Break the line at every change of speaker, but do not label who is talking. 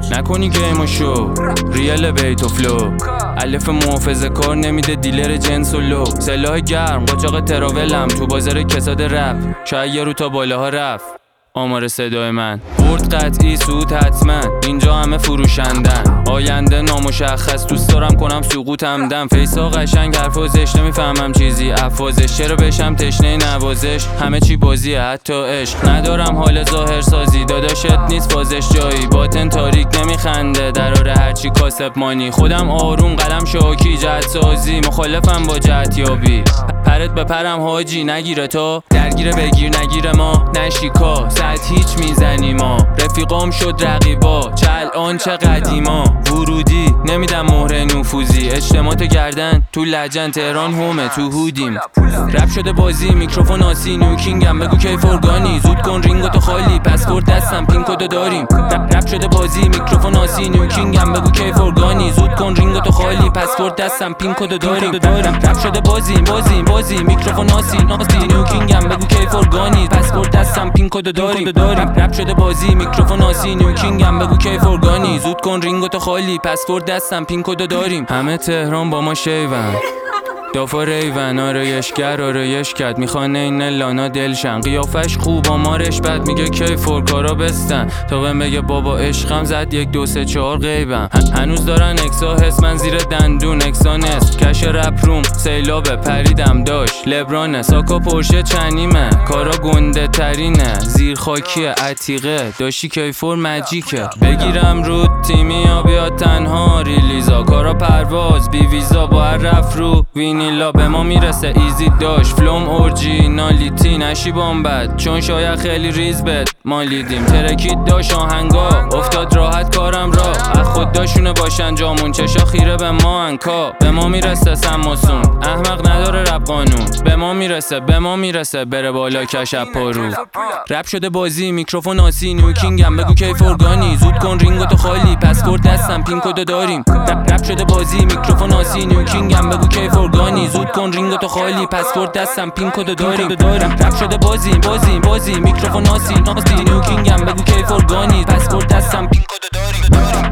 نکنی گیمو شو ریال بیت و فلو الف محافظه کار نمیده دیلر جنس و لو سلاح گرم قاچاق تراولم تو بازار کساد رپ شاید یه رو تا بالاها رفت آمار صدای من برد قطعی سود حتما اینجا همه فروشندن آینده نامشخص دوست دارم کنم سقوطم دم فیسا قشنگ حرفا زشت نمیفهمم چیزی افوازش چرا بشم تشنه نوازش همه چی بازیه حتی عشق ندارم حال ظاهر سازی داداشت نیست فازش جایی باطن تاریک نمیخنده دراره هرچی کاسب مانی خودم آروم قلم شاکی جهت سازی مخالفم با جهت یابی پرت بپرم حاجی نگیره تو درگیره بگیر نگیره ما نشیکا ساعت هیچ میزنی ما رفیقام شد رقیبا چه الان چه قدیما ورودی نمیدم مهر نفوذی اجتماعات گردن تو لجن تهران همه تو هودیم رپ شده بازی میکروفون آسی نیوکینگم بگو کیف ارگانی زود کن رینگو تو خالی پسورد دستم پین کدو داریم رپ شده بازی میکروفون آسی نیوکینگم بگو کیف ارگانی زود کن رینگو تو خالی پسورد دستم پین کدو داریم رپ شده بازی میکروفون آسی نیوکینگم بگو کیف ارگانی پسورد دستم پین کدو داریم رپ شده بازی میکروفون آسی نیوکینگم بگو کیف ارگانی زود کن رینگو تو خالی پسورد دستم پین کدو داریم همه تهران با ما شیون دافا ریون آرایشگر آرایش کرد میخوانه این لانا دلشن قیافش خوب آمارش بد میگه کی فورکارا بستن تا بهم بگه بابا عشقم زد 1 2 3 4 غیبم هنوز دارن اکسا حس من زیر دندون اکسانست کش رپ روم سیلابه پریدم داشت لبرانه ساکا پرشه چنیمه کارا گنده ترینه زیر خاکی عتیقه داشتی کیفور مجیکه بگیرم رو تیمی یا بیاد تنها ریلیزا کارا پرواز بی ویزا با هر رف رو وینیلا به ما میرسه ایزی داشت فلوم اورجینالیتی نشی بامبد چون شاید خیلی ریز بد ما لیدیم ترکید داشت آهنگا افتاد راحت کارم را از خود داشونه باشن جامون چشا خیره به ما انکا به ما میرسه سماسون احمق نداره رپ قانون به ما میرسه بره بالا کشپ پارو رپ شده بازی میکروفون آسی نیوکینگم بگو کیف ارگانی زود کن رینگو تو خالی پسورد دستم پین کدو داریم رپ شده بازی میکروفون آسی نیوکینگم بگو کیف ارگانی زود کن رینگو تو خالی پسورد دستم پین کدو داریم رپ شده بازی میکروفون آسی نیوکینگم بگو کیف ارگانی پسورد دستم پین کدو داریم